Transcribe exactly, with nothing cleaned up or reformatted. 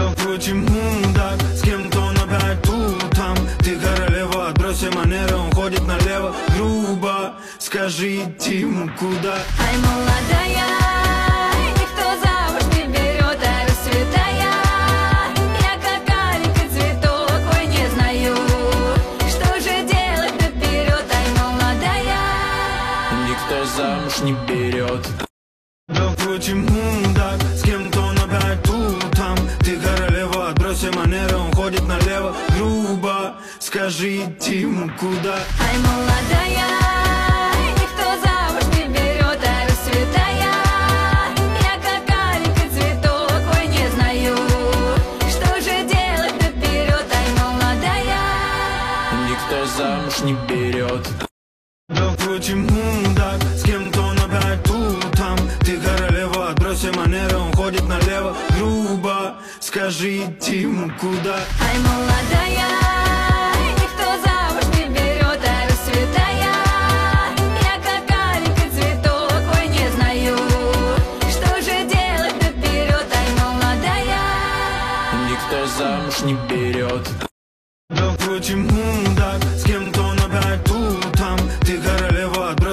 Почему так? С кем-то он опять тут, там. Ты королева, отбрось манеры, он ходит налево. Грубо, скажи идти ему куда. Ай, молодая, никто замуж не берет, а расцветая. Я как аленький цветок, ой, не знаю, что же делать наперед. Ай, молодая, никто замуж не берет. Да почему так? С кем-то он опять тут, там. Ты королева, отбрось манеры, он ходит налево. Грубо, скажи идти ему куда. ай, молодая, никто замуж не берет, а расцветая. Я как аленький цветок, ой, не знаю, что же делать наперед. Ай, молодая, Никто замуж не берет. Да почему так? С кем-то он опять тут, там. Ты королева, отбрось манеры, он ходит налево. Грубо, скажи идти ему куда. ай, молодая, никто замуж не берет, а расцветая. Я как аленький цветок, ой, не знаю, что же делать наперед. Ай, молодая, Никто замуж не берет. Да почему так? С кем-то он опять тут,